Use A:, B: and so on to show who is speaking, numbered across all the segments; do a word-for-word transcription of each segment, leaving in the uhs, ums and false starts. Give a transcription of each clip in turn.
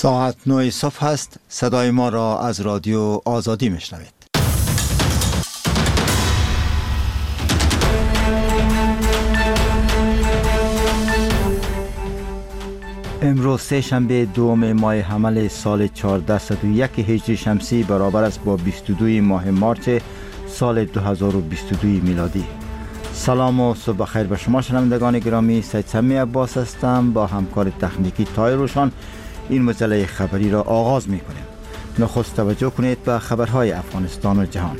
A: ساعت نه صبح است. صدای ما را از رادیو آزادی میشنوید. امروز سه شنبه دوم ماه حمل سال چهارصد و یک هجری شمسی برابر است با بیست و دو ماه مارس سال دو هزار و بیست و دو میلادی. سلام و صبح بخیر به شما شنوندگان گرامی. سید سمی عباس هستم. با همکار تکنیکی تای روشان این مجله خبری را آغاز می کنیم. نخست توجه کنید به خبرهای افغانستان و جهان.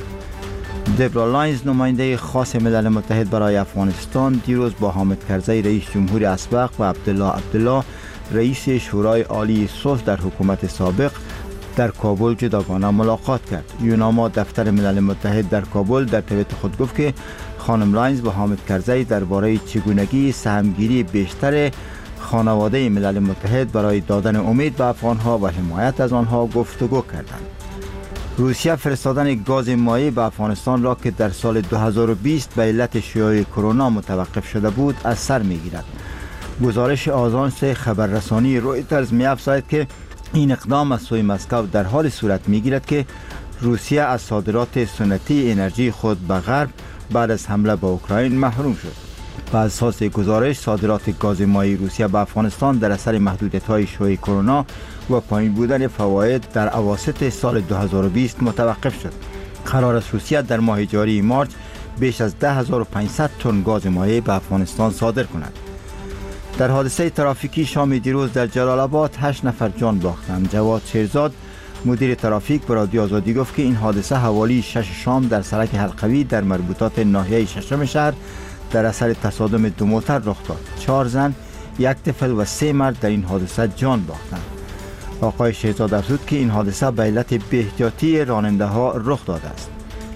A: دبرا لاینز نماینده خاص ملل متحد برای افغانستان دیروز با حامد کرزی رئیس جمهور اسبق و عبدالله عبدالله رئیس شورای عالی صلح در حکومت سابق در کابل جداگانه ملاقات کرد. یوناما دفتر ملل متحد در کابل در توییت خود گفت که خانم لاینز با حامد کرزی درباره چگونگی سهمگیری بیشتر خانواده ملل متحد برای دادن امید به افغانها و حمایت از آنها گفتگو کردند. روسیه فرستادن گاز مایع به افغانستان را که در سال دو هزار و بیست به علت شیوع کرونا متوقف شده بود از سر میگیرد. گزارش آژانس خبررسانی رویترز می‌افزاید که این اقدام از سوی مسکو در حال صورت میگیرد که روسیه از صادرات سنتی انرژی خود به غرب بعد از حمله به اوکراین محروم شد. بر اساس گزارش صادرات گاز مایع روسیه به افغانستان در اثر محدودیت‌های شیوع کرونا و پایین بودن فواید در اواسط سال دو هزار و بیست متوقف شد. قرار است روسیه در ماه جاری مارس بیش از ده هزار و پانصد تن گاز مایع به افغانستان صادر کند. در حادثه ترافیکی شام دیروز در جلال آباد هشت نفر جان باختند. جواد شیرزاد مدیر ترافیک به رادیو آزادی گفت که این حادثه حوالی شش شام در سرک حلقوی در مربوطات ناحیه ششم شهر در اثر تصادم دو موتر رخ داد. چهار زن، یک طفل و سه مرد در این حادثه جان باختند. آقای شیرزاد افزود که این حادثه به علت بی‌احتیاطی راننده ها رخ داده است.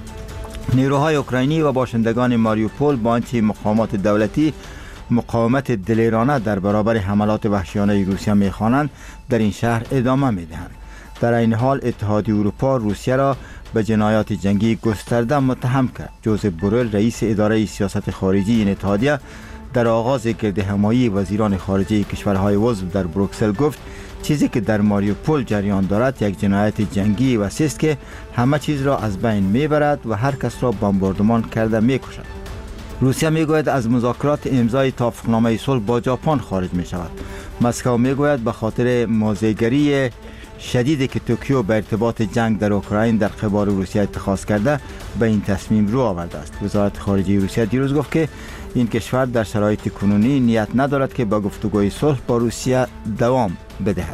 A: نیروهای اوکراینی و باشندگان ماریوپول با آنچه مقامات دولتی مقاومت دلیرانه در برابر حملات وحشیانه روسیه می‌خوانند در این شهر ادامه می‌دهند. در این حال اتحادیه اروپا روسیه را به جنایات جنگی گسترده متهم کرد. جوزف بورل رئیس اداره سیاست خارجی این اتحادیه در آغاز گردهمایی وزیران خارجه کشورهای عضو در بروکسل گفت چیزی که در ماریوپول جریان دارد یک جنایت جنگی وسیع است که همه چیز را از بین میبرد و هر کس را بمباردمان کرده میکشد. روسیه میگوید از مذاکرات امضای توافقنامه صلح با ژاپن خارج می شود. مسکو میگوید به خاطر موضع‌گیری شدیدی که توکیو به ارتباط جنگ در اوکراین در قبال روسیه اتخاذ کرده به این تصمیم رو آورده است. وزارت خارجه روسیه دیروز گفت که این کشور در شرایط کنونی نیت ندارد که با گفتگوی صلح با روسیه دوام بدهد.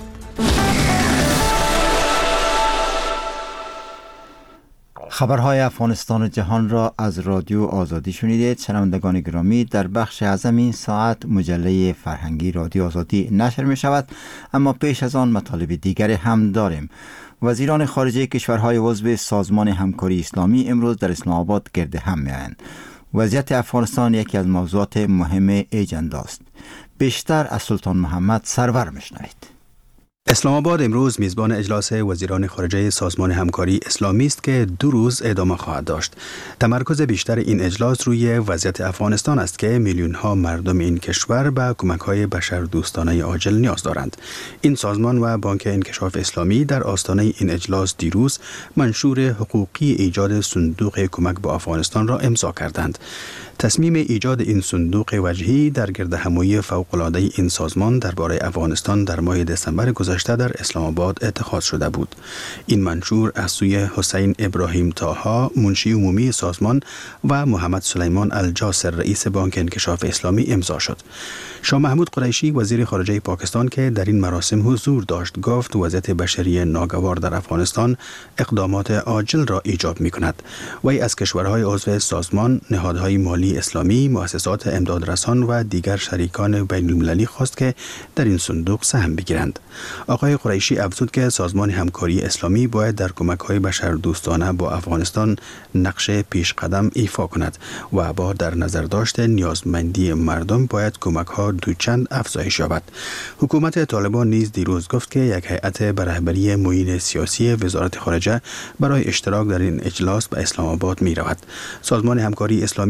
A: خبرهای افغانستان و جهان را از رادیو آزادی شنیدید. شنوندگان گرامی، در بخش اعظم این ساعت مجله فرهنگی رادیو آزادی نشر می شود، اما پیش از آن مطالب دیگری هم داریم. وزیران خارجه کشورهای عضو سازمان همکاری اسلامی امروز در اسلام آباد گرد هم می آیند. وضعیت افغانستان یکی از موضوعات مهم اجندا است. بیشتر از سلطان محمد سرور میشنوید.
B: اسلام آباد امروز میزبان اجلاس وزیران خارجه سازمان همکاری اسلامی است که دو روز ادامه خواهد داشت. تمرکز بیشتر این اجلاس روی وضعیت افغانستان است که میلیون ها مردم این کشور به کمک های بشردوستانه عاجل نیاز دارند. این سازمان و بانک انکشاف اسلامی در آستانه این اجلاس دیروز منشور حقوقی ایجاد صندوق کمک به افغانستان را امضا کردند. تصمیم ایجاد این صندوق وجهی در گردهمایی فوق‌العاده این سازمان درباره افغانستان در ماه دسامبر گذشته در اسلام آباد اتخاذ شده بود. این منشور از سوی حسین ابراهیم طاها منشی عمومی سازمان و محمد سلیمان الجاسر رئیس بانک انکشاف اسلامی امضا شد. شاه محمود قریشی وزیر خارجه پاکستان که در این مراسم حضور داشت گفت وضعیت بشری ناگوار در افغانستان اقدامات عاجل را ایجاب می کند. وی از کشورهای عضو سازمان، نهادهای مالی اسلامی، مؤسسات امدادرسان و دیگر شریکان بین المللی خواست که در این صندوق سهم بگیرند. آقای قریشی افزود که سازمان همکاری اسلامی باید در کمک‌های بشردوستانه با افغانستان نقش پیش قدم ایفا کند و با در نظر داشته نیازمندی مردم باید کمک‌ها دوچند افزایش یابد. حکومت طالبان نیز دیروز گفت که یک هیئت به رهبری معین سیاسی وزارت خارجه برای اشتراک در این اجلاس به اسلام آباد می رود. سازمان همکاری اسلامی در این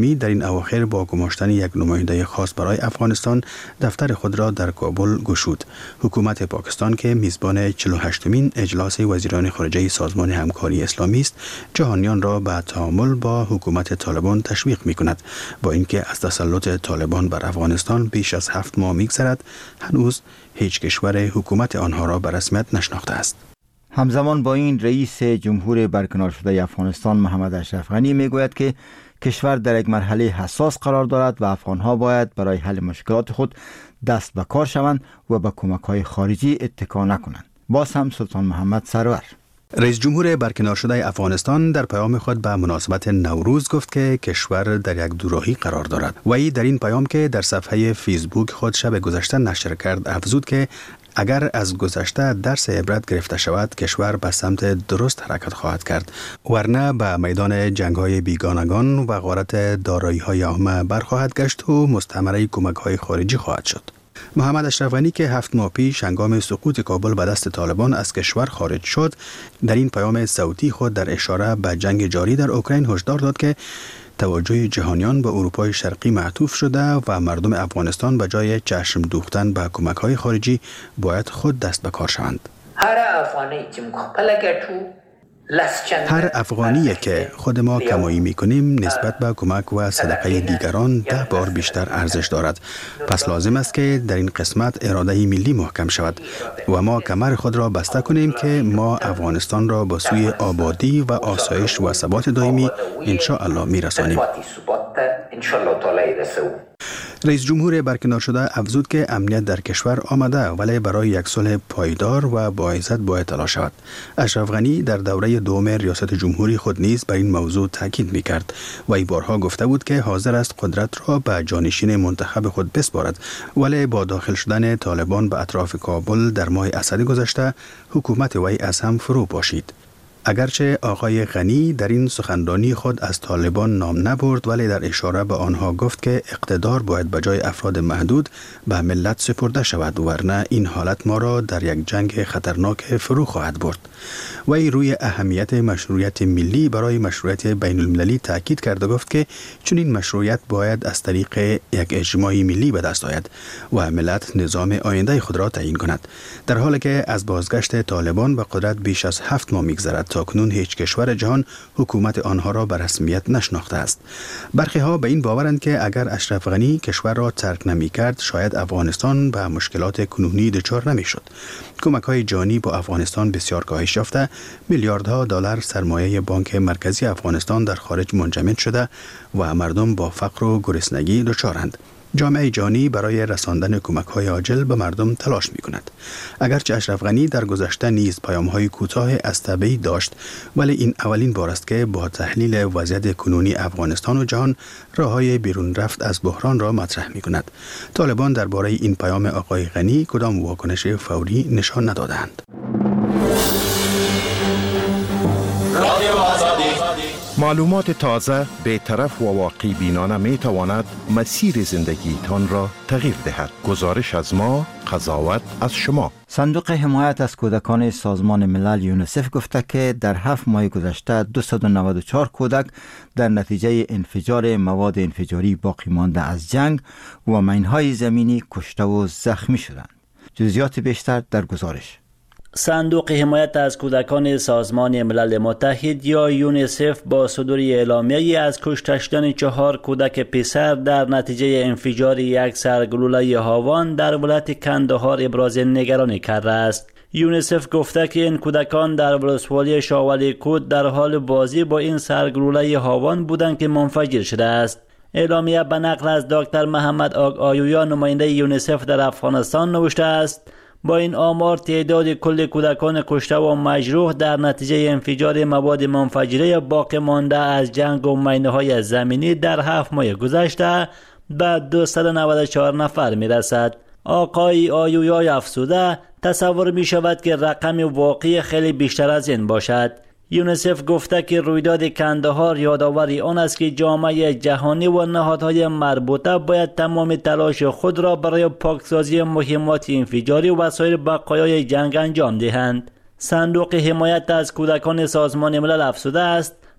B: اواخر با گماشتن یک نماینده خاص برای افغانستان دفتر خود را در کابل گشود. حکومت پاکستان که میزبان چهل و هشتمین اجلاس وزیران خارجه سازمان همکاری اسلامی است، جهانیان را به تعامل با حکومت طالبان تشویق می‌کند. با اینکه از تسلط طالبان بر افغانستان بیش از هفت ماه می‌گذرد، هنوز هیچ کشور حکومت آنها را به رسمیت نشناخته است.
A: همزمان با این رئیس جمهور برکنار شده افغانستان محمد اشرف غنی میگوید که کشور در یک مرحله حساس قرار دارد و افغانها باید برای حل مشکلات خود دست به کار شوند و به کمک‌های خارجی اتکا نکنند. باز هم سلطان محمد سرور.
B: رئیس جمهور برکنار شده افغانستان در پیام خود به مناسبت نوروز گفت که کشور در یک دوراهی قرار دارد. وی در این پیام که در صفحه فیسبوک خود شب گذشته نشر کرد افزود که اگر از گذشته درس عبرت گرفته شود، کشور به سمت درست حرکت خواهد کرد، ورنه به میدان جنگ‌های بیگانگان و غارت دارایی‌های عامه برخواهد گشت و مستعمره کمک‌های خارجی خواهد شد. محمد اشرف غنی که هفت ماه پیش هنگام سقوط کابل به دست طالبان از کشور خارج شد، در این پیام صوتی خود در اشاره به جنگ جاری در اوکراین هشدار داد که توجه جهانیان به اروپای شرقی معطوف شده و مردم افغانستان به جای چشم دوختن به کمک‌های خارجی باید خود دست به کار شوند.
C: هر افغانی که مقابله گرتو
B: هر افغانی که خود ما کمایی میکنیم نسبت به کمک و صدقه دیگران ده بار بیشتر ارزش دارد. پس لازم است که در این قسمت اراده ملی محکم شود و ما کمر خود را بسته کنیم که ما افغانستان را به سوی آبادی و آسایش و ثبات دائمی ان شاء الله میرسانیم. رئیس جمهور برکنار شده افزود که امنیت در کشور آمده ولی برای یک صلح پایدار و باعثت باید تلاش شود. اشرف غنی در دوره دوم ریاست جمهوری خود نیز بر این موضوع تاکید می‌کرد و ای بارها گفته بود که حاضر است قدرت را به جانشین منتخب خود بسپارد، ولی با داخل شدن طالبان به اطراف کابل در ماه اسد گذشته حکومت وی از هم فرو پاشید. اگرچه آقای غنی در این سخنرانی خود از طالبان نام نبرد، ولی در اشاره به آنها گفت که اقتدار باید به جای افراد محدود به ملت سپرده شود، ورنه این حالت ما را در یک جنگ خطرناک فرو خواهد برد. وی روی اهمیت مشروعیت ملی برای مشروعیت بین المللی تاکید کرد و گفت که چون این مشروعیت باید از طریق یک اجماع ملی به دست آید و ملت نظام آینده خود را تعیین کند. در حالی که از بازگشت طالبان به قدرت بیش از هفت ماه می‌گذرد، تاکنون هیچ کشور جهان حکومت آنها را به رسمیت نشناخته است. برخی ها به این باورند که اگر اشرف غنی کشور را ترک نمی‌کرد، شاید افغانستان به مشکلات کنونی دچار نمی‌شد. کمک‌های جانی با افغانستان بسیار کاهش یافته، میلیاردها دلار سرمایه بانک مرکزی افغانستان در خارج منجمد شده و مردم با فقر و گرسنگی دچارند. جامعه جهانی برای رساندن کمک‌های عاجل به مردم تلاش می‌کند. اگرچه اشرف غنی در گذشته نیز پیام‌های کوتاه از تبعی داشت، ولی این اولین بار است که با تحلیل وضعیت کنونی افغانستان و جهان راه‌های بیرون رفت از بحران را مطرح می‌کند. طالبان درباره این پیام آقای غنی کدام واکنش فوری نشان ندادند.
D: معلومات تازه، بی‌طرف و واقعی بینانه می تواند مسیر زندگیتان را تغییر دهد. گزارش از ما، قضاوت از شما.
A: صندوق حمایت از کودکان سازمان ملل یونیسف گفته که در هفت ماه گذشته دویست و نود و چهار کودک در نتیجه انفجار مواد انفجاری باقی مانده از جنگ و مین‌های زمینی کشته و زخمی شدند. جزئیات بیشتر در گزارش.
E: صندوق حمایت از کودکان سازمان ملل متحد یا یونیسف با صدور اعلامیه‌ای از کشته شدن چهار کودک پسر در نتیجه انفجار یک سرگلوله هاوان در ولایت کندهار ابراز نگرانی کرده است. یونیسف گفته که این کودکان در ولسوالی شاولی کود در حال بازی با این سرگلوله هاوان بودند که منفجر شده است. اعلامیه به نقل از دکتر محمد آگ آیویا نماینده یونیسف در افغانستان نوشته است: با این آمار تعداد کل کودکان کشته و مجروح در نتیجه انفجار مواد منفجره باقی مانده از جنگ و مینه‌های زمینی در هفت ماه گذشته به دویست و نود و چهار نفر می رسد. آقای آیویا افزوده تصور می شود که رقم واقعی خیلی بیشتر از این باشد. یونیسف گفته که رویداد کندهار یادآوری آن است که جامعه جهانی و نهادهای مربوطه باید تمام تلاش خود را برای پاکسازی مهمات انفجاری و سایر بقایای جنگ انجام دهند. صندوق حمایت از کودکان سازمان ملل افزوده است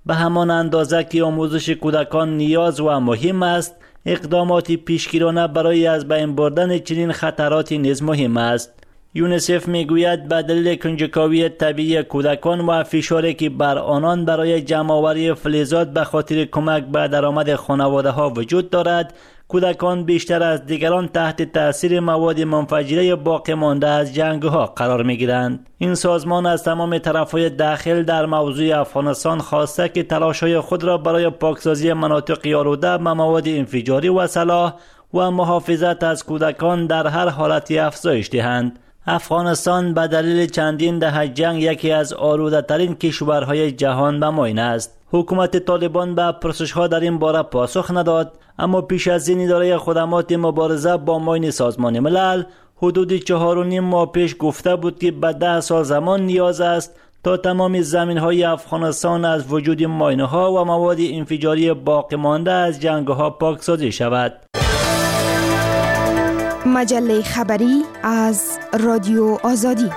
E: به همان اندازه که آموزش کودکان نیاز و مهم است، اقدامات پیشگیرانه برای از بین بردن چنین خطراتی نیز مهم است. یونیسف میگوید به دلیل کنجکاوی طبیعی کودکان و فشاری که بر آنان برای جمع‌آوری فلزات به خاطر کمک به درآمد خانواده ها وجود دارد، کودکان بیشتر از دیگران تحت تاثیر مواد منفجره باقی مانده از جنگ ها قرار می گیرند. این سازمان از تمام طرفهای داخل در موضوع افغانستان خواسته که تلاش‌های خود را برای پاکسازی مناطق آلوده به مواد انفجاری و سلاح و محافظت از کودکان در هر حالتی افزایش دهند. افغانستان به دلیل چندین دهه جنگ یکی از آلوده ترین کشورهای جهان به معین است. حکومت طالبان به پرسش‌ها در این باره پاسخ نداد، اما پیش از این اداره خدمات مبارزه با معین سازمان ملل حدود چهار و نیم ماه پیش گفته بود که به ده سال زمان نیاز است تا تمام زمین‌های افغانستان از وجود ماینه‌ها و مواد انفجاری باقی مانده از جنگ‌ها پاکسازی شود.
F: مجله خبری از رادیو آزادی.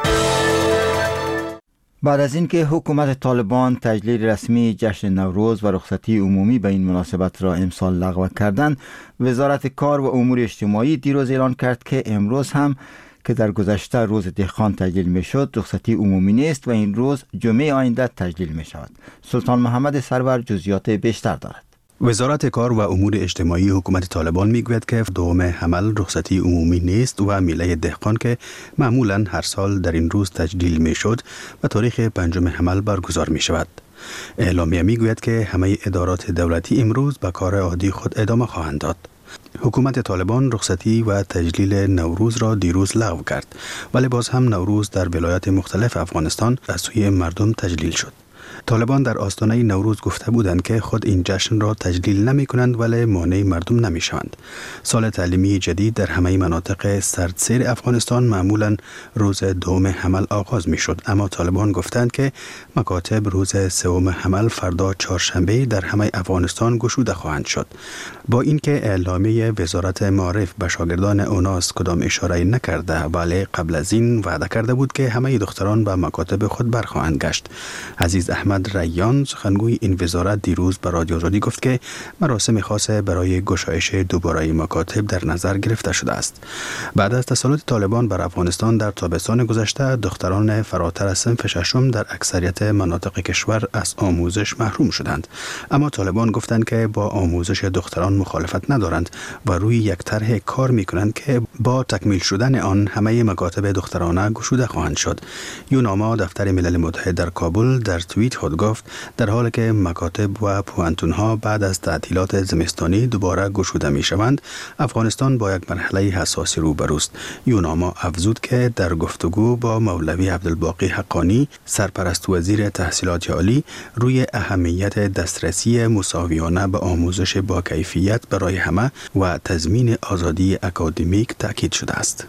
A: بعد از اینکه حکومت طالبان تجلیل رسمی جشن نوروز و رخصتی عمومی به این مناسبت را امسال لغو کردند، وزارت کار و امور اجتماعی دیروز اعلان کرد که امروز هم که در گذشته روز دهقان تجلیل می شد رخصتی عمومی نیست و این روز جمعه آینده تجلیل می شود. سلطان محمد سرور جزئیات بیشتر دارد.
B: وزارت کار و امور اجتماعی حکومت طالبان میگوید که دوم حمل رخصتی عمومی نیست و میله دهقان که معمولاً هر سال در این روز تجلیل میشد و تاریخ پنجم حمل برگزار می شود. اعلامیه میگوید که همه ادارات دولتی امروز به کار عادی خود ادامه خواهند داد. حکومت طالبان رخصتی و تجلیل نوروز را دیروز لغو کرد، ولی باز هم نوروز در ولایات مختلف افغانستان از سوی مردم تجلیل شد. طالبان در آستانه نوروز گفته بودند که خود این جشن را تجلیل نمی کنند ولی مانع مردم نمی شوند. سال تعلیمی جدید در همه مناطق سردسیر افغانستان معمولا روز دوم حمل آغاز می شد، اما طالبان گفتند که مکاتب روز سوم حمل فردا چهارشنبه در همه افغانستان گشوده خواهند شد. با اینکه اعلامیه وزارت معارف به شاگردان اوناس کدام اشاره نکرده، ولی قبل از این وعده کرده بود که همه دختران به مکاتب خود برخواهند گشت. عزیز احمد ریان سخنگوی این وزارت دیروز به رادیو آزادی گفت که مراسم خاص برای گشایش دوباره مکاتب در نظر گرفته شده است. بعد از تسلط طالبان بر افغانستان در تابستان گذشته، دختران فراتر از صنف ششم در اکثریت مناطق کشور از آموزش محروم شدند، اما طالبان گفتند که با آموزش دختران مخالفت ندارند و روی یک طرح کار می‌کنند که با تکمیل شدن آن همه مکاتب دخترانه گشوده خواهند شد. یوناما دفتر ملل متحد در کابل در توییت خود گفت در حالی که مکاتب و پوهنتون‌ها بعد از تعطیلات زمستانی دوباره گشوده می‌شوند، افغانستان با یک مرحله حساسی روبروست. یوناما افزود که در گفتگو با مولوی عبدالباقی حقانی، سرپرست وزیر تحصیلات عالی، روی اهمیت دسترسی مساویانه به آموزش با کیفیت برای همه و تضمین آزادی اکادمیک تاکید شده است.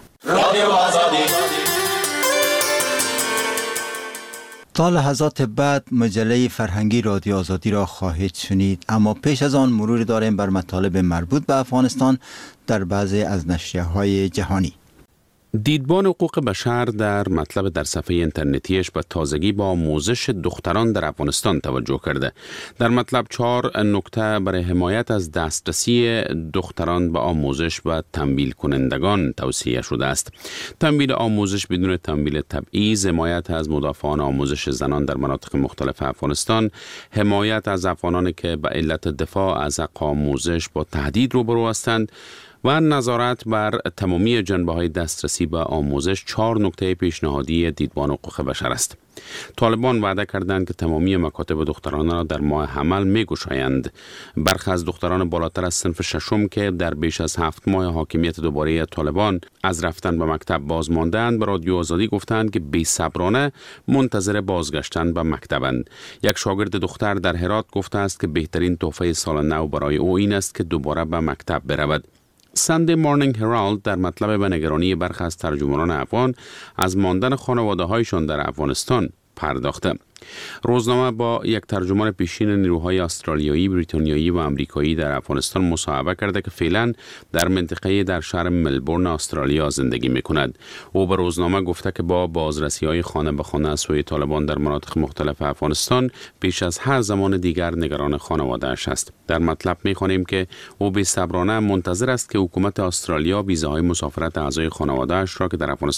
A: تا لحظات بعد مجله فرهنگی رادیو آزادی را خواهید شنید، اما پیش از آن مرور داریم بر مطالب مربوط به افغانستان در بعضی از نشریه‌های جهانی.
G: دیدبان حقوق بشر در مطلب در صفحه اینترنتیش به تازگی با آموزش دختران در افغانستان توجه کرده. در مطلب چهار نکته برای حمایت از دسترسی دختران به آموزش و تمویل کنندگان توصیه شده است. تمویل آموزش بدون تمویل تبعیض، حمایت از مدافعان آموزش زنان در مناطق مختلف افغانستان، حمایت از افغانانی که به علت دفاع از حق آموزش با تهدید روبرو هستند و نظارت بر تمامی جنبه‌های دسترسی به آموزش چهار نکته پیشنهادی دیدبان حقوق بشر است. طالبان وعده کردند که تمامی مکاتب دختران را در ماه حمل می‌گشایند. برخی از دختران بالاتر از صنف ششم که در بیش از هفت ماه حاکمیت دوباره طالبان از رفتن به مکتب باز ماندند، به رادیو آزادی گفتند که بی‌صبرانه منتظر بازگشتن به مکتبند. یک شاگرد دختر در هرات گفته است که بهترین تحفه سال نو برای او این است که دوباره به مکتب برود. ساندی مورنینگ هرالد در مطلب به نگرانی برخی از ترجمانان افغان از ماندن خانواده هایشان در افغانستان پرداخته. روزنامه با یک ترجمان پیشین نیروهای استرالیایی، بریتانیایی و آمریکایی در افغانستان مصاحبه کرده که فعلا در منطقه در شهر ملبورن استرالیا زندگی می‌کند. او به روزنامه گفته که با بازرسی‌های خانه به خانه از سوی طالبان در مناطق مختلف افغانستان پیش از هر زمان دیگر نگران خانواده‌اش است. در مطلب می‌خوانیم که او بی‌صبرانه منتظر است که حکومت استرالیا ویزاهای مسافرت اعضای خانواده‌اش را که در افغانستان